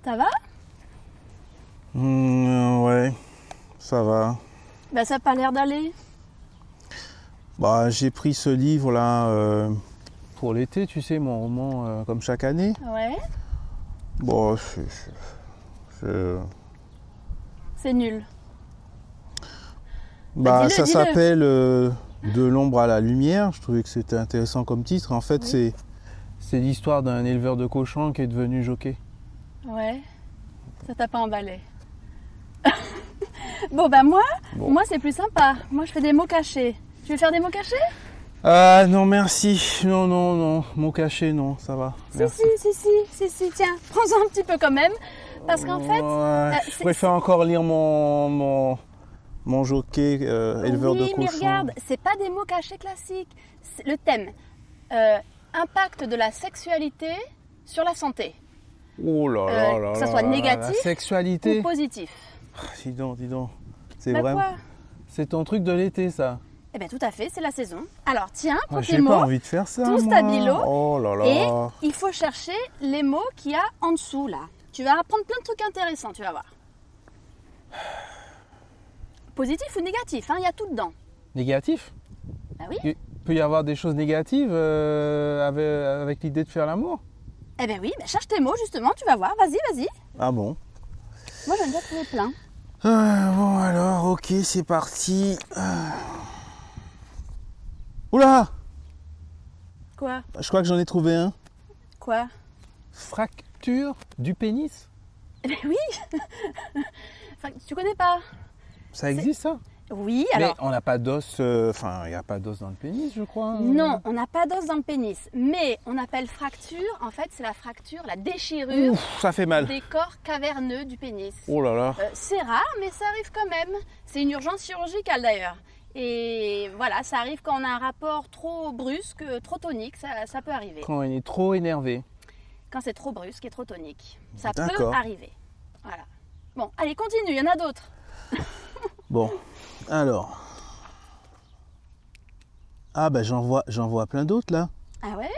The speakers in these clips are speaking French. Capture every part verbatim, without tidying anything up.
Ça va? Mmh, ouais, ça va. Bah ça n'a pas l'air d'aller. Bah, j'ai pris ce livre-là euh, pour l'été, tu sais, mon roman, euh, comme chaque année. Ouais. Bon, c'est... c'est- c'est- C'est nul. Bah, dis-le, ça dis-le. s'appelle euh, De l'ombre à la lumière. Je trouvais que c'était intéressant comme titre. En fait, Oui. c'est, c'est l'histoire d'un éleveur de cochons qui est devenu jockey. Ouais. Ça t'a pas emballé. Bon bah moi, Bon. moi c'est plus sympa. Moi je fais des mots cachés. Tu veux faire des mots cachés? Ah non, merci. Non, non, non. Mon cachet, non, ça va. Si, Merci. si, si, si, si, si, tiens, prends-en un petit peu quand même. Parce qu'en fait, Ouais, euh, je c'est- préfère encore lire mon, mon, mon jockey euh, éleveur oui, de mais cochons. regarde, c'est pas des mots cachés classiques. C'est le thème, euh, impact de la sexualité sur la santé, Oh là là Euh, là que ça là soit là là, négatif la sexualité. ou positif. Ah, dis donc, dis donc. C'est Bah vraiment... quoi? C'est ton truc de l'été, ça. Eh bien tout à fait, c'est la saison. Alors tiens, prends Ah, tes j'ai mots. pas envie de faire ça, tout moi. stabilo, Oh là là. Et il faut chercher les mots qu'il y a en dessous là. Tu vas apprendre plein de trucs intéressants, tu vas voir. Positif ou négatif, hein, il y a tout dedans. Négatif? Bah oui. Il peut y avoir des choses négatives euh, avec, avec l'idée de faire l'amour? Eh bien oui, bah cherche tes mots justement, tu vas voir. Vas-y, vas-y. Ah bon? Moi j'en ai déjà trouvé plein. Ah, bon alors, ok, c'est parti. Ah. Oula! Quoi? Je crois que j'en ai trouvé un. Quoi? Fracture du pénis? Eh bien oui. Enfin, tu connais pas? Ça existe, ça? Oui, alors. Mais on n'a pas d'os, euh, enfin, il n'y a pas d'os dans le pénis, je crois. Non, on n'a pas d'os dans le pénis, mais on appelle fracture, en fait, c'est la fracture, la déchirure Ouf, ça fait mal. des corps caverneux du pénis. Oh là là. Euh, c'est rare, mais ça arrive quand même. C'est une urgence chirurgicale d'ailleurs. Et voilà, ça arrive quand on a un rapport trop brusque, trop tonique, ça, ça peut arriver. Quand il est trop énervé. Quand c'est trop brusque et trop tonique, ça peut D'accord. arriver. Voilà. Bon, allez, continue, il y en a d'autres. Bon, alors. Ah ben j'en vois, j'en vois plein d'autres là. Ah ouais?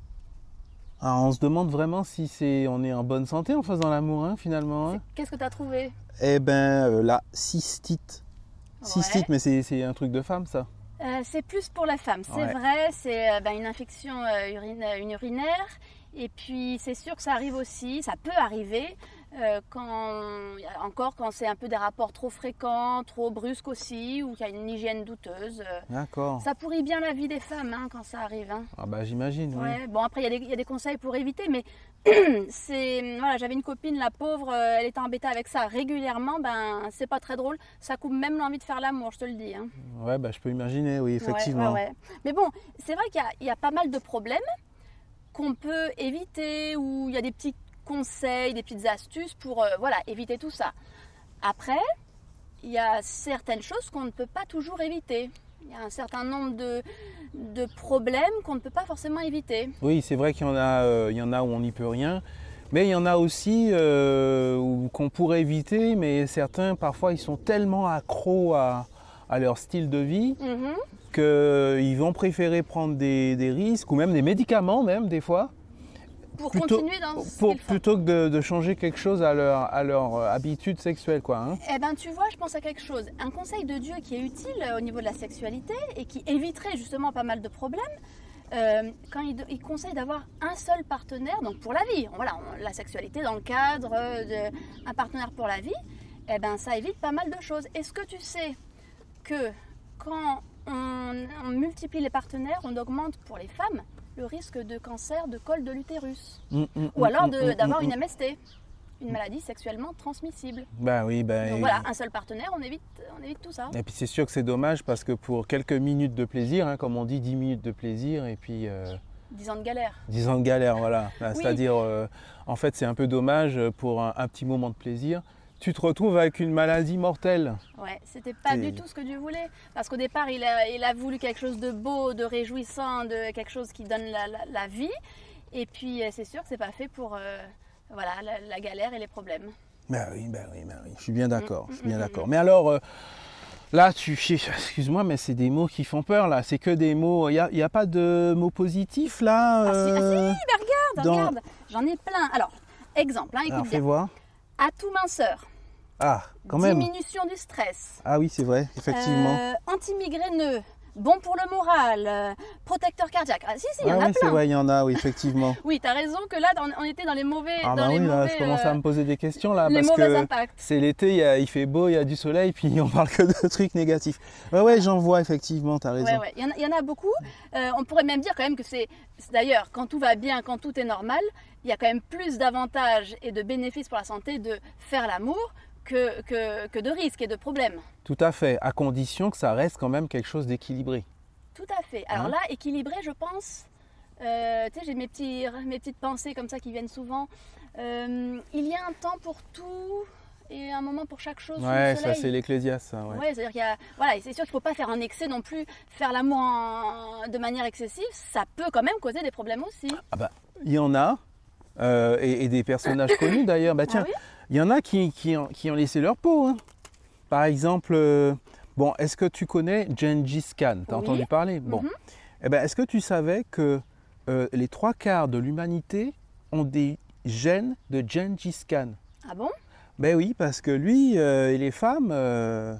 Alors on se demande vraiment si c'est, on est en bonne santé en faisant l'amour, hein, finalement. Hein. Qu'est-ce que tu as trouvé? Eh ben euh, la cystite. Cystite, Ouais. mais c'est, c'est un truc de femme, ça. Euh, c'est plus pour la femme, c'est Ouais. vrai, c'est euh, ben, une infection euh, urine- une urinaire. Et puis c'est sûr que ça arrive aussi, ça peut arriver euh, quand, encore quand c'est un peu des rapports trop fréquents, trop brusques aussi, ou qu'il y a une hygiène douteuse. Euh, D'accord. ça pourrit bien la vie des femmes hein, quand ça arrive. Hein. Ah bah j'imagine, oui. Ouais, bon après il y, a des- il y a des conseils pour éviter, mais c'est voilà, j'avais une copine, la pauvre, euh, elle était embêtée avec ça régulièrement, ben c'est pas très drôle, ça coupe même l'envie de faire l'amour, je te le dis. Hein. Ouais, bah je peux imaginer, oui, effectivement. Ouais, ouais, ouais. Mais bon, c'est vrai qu'il y a, il y a pas mal de problèmes qu'on peut éviter, où il y a des petits conseils, des petites astuces pour euh, voilà, éviter tout ça. Après, il y a certaines choses qu'on ne peut pas toujours éviter. Il y a un certain nombre de, de problèmes qu'on ne peut pas forcément éviter. Oui, c'est vrai qu'il y en a, euh, il y en a où on n'y peut rien. Mais il y en a aussi euh, où- qu'on pourrait éviter, mais certains, parfois, ils sont tellement accros à, à leur style de vie Mhm. qu'ils vont préférer prendre des, des risques, ou même des médicaments, même, des fois, Pour plutôt, continuer dans ce pour- qu'ils font. plutôt que de, de changer quelque chose à leur, à leur euh, habitude sexuelle, quoi. Hein. Eh ben, tu vois, je pense à quelque chose. Un conseil de Dieu qui est utile euh, au niveau de la sexualité et qui éviterait justement pas mal de problèmes. Euh, quand il, il conseille d'avoir un seul partenaire, donc pour la vie, voilà, on- la sexualité dans le cadre d'un partenaire pour la vie, eh ben, ça évite pas mal de choses. Est-ce que tu sais que quand on, on multiplie les partenaires, on augmente pour les femmes le risque de cancer de col de l'utérus, Mm, mm, ou alors mm, de- mm, d'avoir mm, une mm. M S T, une maladie sexuellement transmissible. Bah oui, bah, Donc et, voilà, un seul partenaire, on évite, on évite tout ça. et puis c'est sûr que c'est dommage parce que pour quelques minutes de plaisir, hein, comme on dit, dix minutes de plaisir, et puis euh, dix ans de galère. dix ans de galère, voilà. Bah, Oui. C'est-à-dire, euh, en fait, c'est un peu dommage pour un, un petit moment de plaisir. Tu te retrouves avec une maladie mortelle. Ouais, c'était pas Et- du tout ce que Dieu voulait. Parce qu'au départ, il a, il a voulu quelque chose de beau, de réjouissant, de quelque chose qui donne la, la- la vie. Et puis, euh, c'est sûr que c'est pas fait pour euh, voilà, la, la galère et les problèmes. Ben oui, ben oui, ben oui. Je suis bien d'accord, je suis bien mm, d'accord. mm. Mais alors, euh, là, tu, excuse-moi, mais c'est des mots qui font peur, là. C'est que des mots. Il n'y a, il y a pas de mots positifs, là Ah si, ah si, euh, bah regarde, dans- regarde, j'en ai plein. Alors, exemple, hein, écoute Alors, bien. fais voir. Atout minceur, Ah, quand même. diminution du stress, Ah oui, c'est vrai, effectivement. euh, anti-migraineux, bon pour le moral, euh, protecteur cardiaque. Ah, si, si, il y Ah en a oui, c'est plein. vrai, il y en a, oui, effectivement. Oui, tu as raison que là, on, on était dans les mauvais, Ah dans bah les oui, là, mauvais, je commence euh, à me poser des questions là, les parce mauvais que impacts. c'est l'été, il, y a- il fait beau, il y a du soleil, puis on parle que de trucs négatifs. Ouais, ouais, j'en vois effectivement, t'as raison. Ouais, ouais. Il y en a, il y en a beaucoup. Euh, on pourrait même dire quand même que c'est, c'est d'ailleurs, quand tout va bien, quand tout est normal, il y a quand même plus d'avantages et de bénéfices pour la santé de faire l'amour que, que, que de risques et de problèmes. Tout à fait, à condition que ça reste quand même quelque chose d'équilibré. Tout à fait. Alors Hein? là, équilibré, je pense, euh, tu sais, j'ai mes, petits, mes petites pensées comme ça qui viennent souvent. Euh, il y a un temps pour tout et un moment pour chaque chose sous Ouais, le ça soleil. c'est l'Ecclésiaste, ça, ouais. Ouais, c'est-à-dire qu'il y a, voilà, et c'est sûr qu'il ne faut pas faire en excès non plus. Faire l'amour en- de manière excessive, ça peut quand même causer des problèmes aussi. Ah bah, il y en a, euh, et, et des personnages connus d'ailleurs. Bah tiens, Ah oui. il y en a qui, qui, ont, qui ont laissé leur peau. Hein. Par exemple, euh, bon, est-ce que tu connais Gengis Khan? T'as Oui. entendu parler? Bon. Mhm. Eh ben, est-ce que tu savais que euh, les trois quarts de l'humanité ont des gènes de Gengis Khan? Ah bon? Ben oui, parce que lui euh, et les femmes, euh,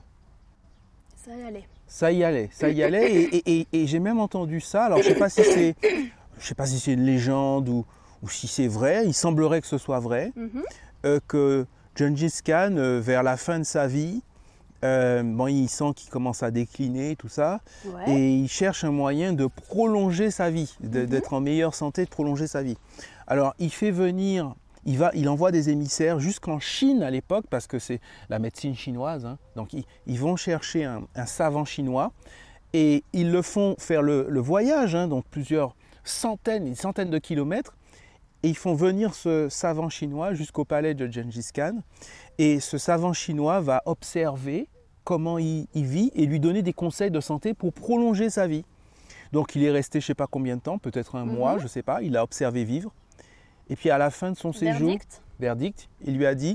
Ça y allait. ça y allait, ça y allait. Et, et- et- et j'ai même entendu ça. Alors, je sais pas si c'est, je sais pas si c'est une légende ou, ou si c'est vrai. Il semblerait que ce soit vrai. Mhm. euh, que Gengis Khan, euh, vers la fin de sa vie, euh, bon, il sent qu'il commence à décliner, tout ça, Ouais. et il cherche un moyen de prolonger sa vie, de- Mhm. d'être en meilleure santé, de prolonger sa vie. Alors, il fait venir, il, va, il envoie des émissaires jusqu'en Chine à l'époque, parce que c'est la médecine chinoise, hein. Donc ils, ils vont chercher un, un savant chinois, et ils le font faire le, le voyage, hein, donc plusieurs centaines, une centaine de kilomètres, et ils font venir ce savant chinois jusqu'au palais de Gengis Khan. Et ce savant chinois va observer comment il, il vit et lui donner des conseils de santé pour prolonger sa vie. Donc il est resté je ne sais pas combien de temps, peut-être un Mhm. mois, je ne sais pas. Il a observé vivre. Et puis à la fin de son séjour, Verdict. verdict, il lui a dit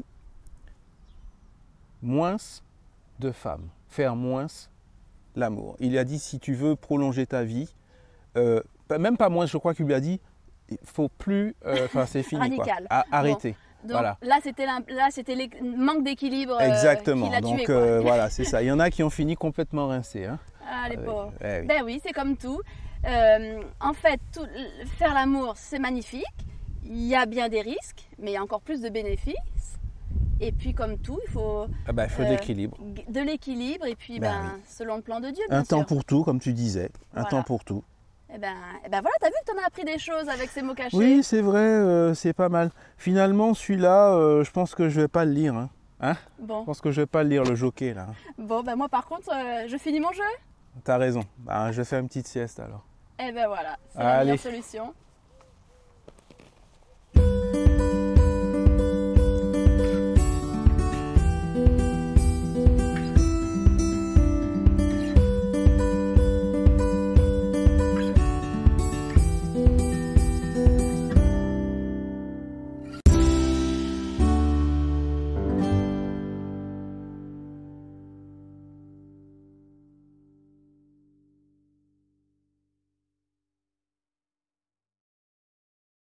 moins de femmes, faire moins l'amour. Il lui a dit si tu veux prolonger ta vie, euh, même pas moins, je crois qu'il lui a dit il faut plus, euh, enfin c'est fini quoi, Radical. À- arrêter. Donc Voilà. là, c'était l'im- là, c'était le manque d'équilibre euh, Exactement. qui l'a Donc tué. Quoi. euh, voilà, c'est ça. Il y en a qui ont fini complètement rincés. Hein. Ah, les Avec- pauvres. eh oui. Ben oui, c'est comme tout. Euh, en fait, tout- faire l'amour, c'est magnifique. Il y a bien des risques, mais il y a encore plus de bénéfices. Et puis, comme tout, il faut Ah bah, il faut de euh, l'équilibre. g- de l'équilibre. Et puis, Ben ben, oui. selon le plan de Dieu, bien Un sûr. temps pour tout, comme tu disais. Un Voilà. temps pour tout. Et ben, eh ben voilà, t'as vu que t'en as appris des choses avec ces mots cachés. Oui, c'est vrai, euh, c'est pas mal. Finalement, celui-là, euh, je pense que je vais pas le lire. Hein. Hein Bon, Je pense que je vais pas le lire, le jockey, là. bon, ben moi, par contre, euh, je finis mon jeu. T'as raison. Bah, je vais faire une petite sieste alors. Et ben voilà, c'est la Allez. meilleure solution.